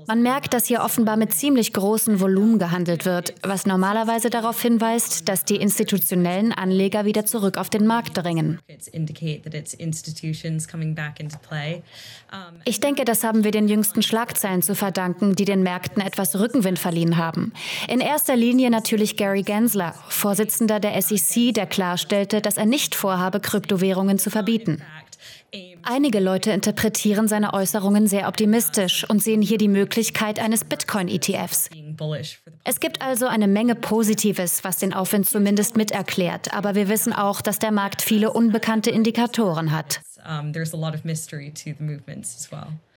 Man merkt, dass hier offenbar mit ziemlich großem Volumen gehandelt wird, was normalerweise darauf hinweist, dass die institutionellen Anleger wieder zurück auf den Markt drängen. Ich denke, das haben wir den jüngsten Schlagzeilen zu verdanken, die den Märkten etwas Rückenwind verliehen haben. In erster Linie natürlich Gary Gensler, Vorsitzender der SEC, der klarstellte, dass er nicht vorhabe, Kryptowährungen zu verbieten. Einige Leute interpretieren seine Äußerungen sehr optimistisch und sehen hier die Möglichkeit eines Bitcoin-ETFs. Es gibt also eine Menge Positives, was den Aufwind zumindest mit erklärt. Aber wir wissen auch, dass der Markt viele unbekannte Indikatoren hat.